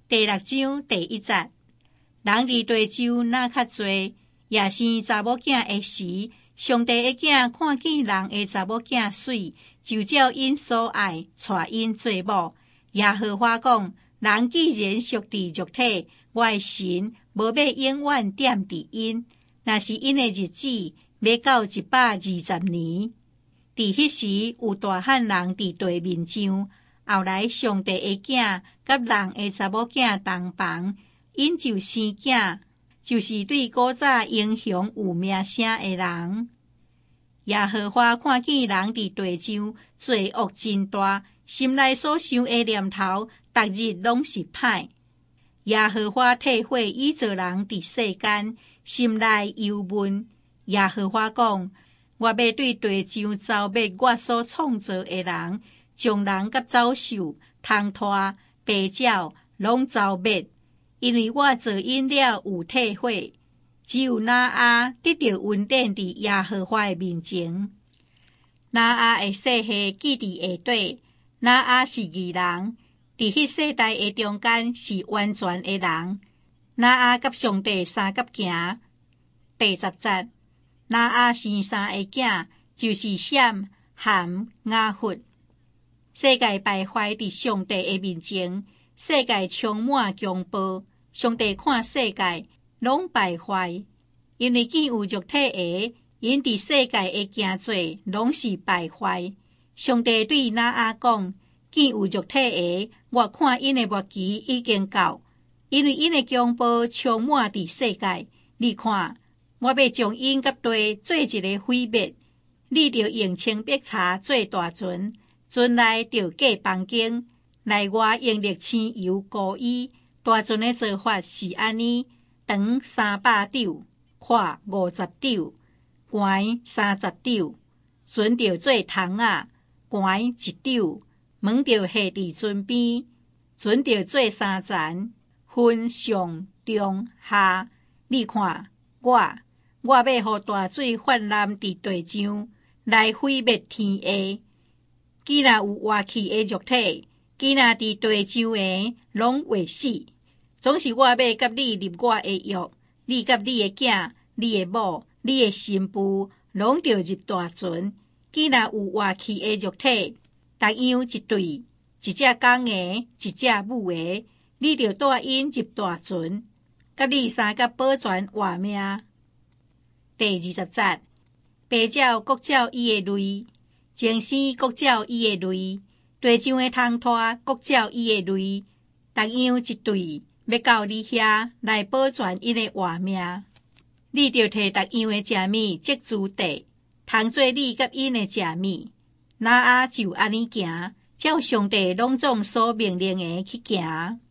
第6章第1節，人伫地上若較濟，也生查某囝的時，上帝的囝看見人的查某囝水，就照因所愛帶因做某。耶和華講：人既然屬佇肉體，我的神無要永遠踮佇因，若是因的日子要到120年。佇迄時有大漢人佇地面上。後來上帝的囝甲人的查某囝同房，因就生囝，就是對古早英雄有名聲的人。耶和華看見人佇地上罪惡真大，心內所想的念頭，逐日攏是歹。耶和華體會伊造人佇世間，心內憂悶。耶和華講：我要對地上消滅我所創造的人。將人甲走獸、蟲拖、白鳥攏消滅，因為我造因了有體會。只有挪亞得到恩典佇耶和華的面前。挪亞的世系記佇下底，挪亞是義人，佇迄世代的中間是完全的人。挪亞甲上帝相甲行。第10節，挪亞生3個囝，就是閃、含、雅弗。世界敗壞佇上帝的面前，世界充滿強暴。上帝看世界攏敗壞，因為見有肉體的，因佇世界的行做攏是敗壞。上帝對挪亞講：見有肉體的，我看因的末期已經到，因為因的強暴充滿佇世界。你看，我要將因甲地做一個毀滅，你着用青白茶做大船。船內着架房間，內外用瀝青油膏伊。大船的做法是安尼：長300肘，寬50肘，懸30肘。船着做筒仔，懸1肘，門着下佇船邊。船着做3層，分上中下。你看，我要予大水氾濫佇地上，來毀滅天下。既若有活氣的肉體，既若佇地上的，攏會死。總是我要甲你立我的約，你甲你的囝、你的某、你的新婦，攏着入大船。既若有活氣的肉體，逐樣一對，一隻公的，一隻母的，你着帶因入大船，甲你3個保全活命。第20節，白鳥各照伊的類。精生各照伊的類，地上的蟲拖各照伊的類，逐樣一對，要到你遐來保全因的活命。你着摕逐樣的食物積住地，通做你甲因的食物。挪亞就安尼行，照上帝攏總所命令的去行。